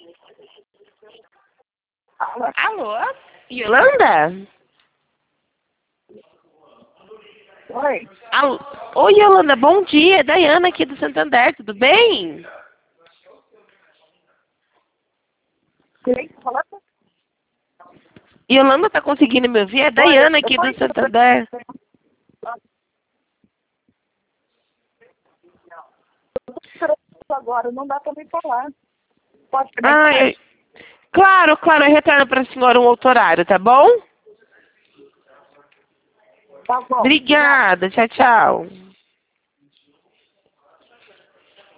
Alô? Yolanda? Oi. Alô? Oi, Yolanda, bom dia. É Daiana aqui do Santander, tudo bem? Quem fala? Yolanda, tá conseguindo me ouvir? É Oi, Daiana eu aqui tô do indo Santander. agora, não dá pra me falar. Pode ser mais Ah, tarde? claro, claro, eu retorno para a senhora um outro horário, tá bom? Tá bom. Obrigada, tchau, tchau.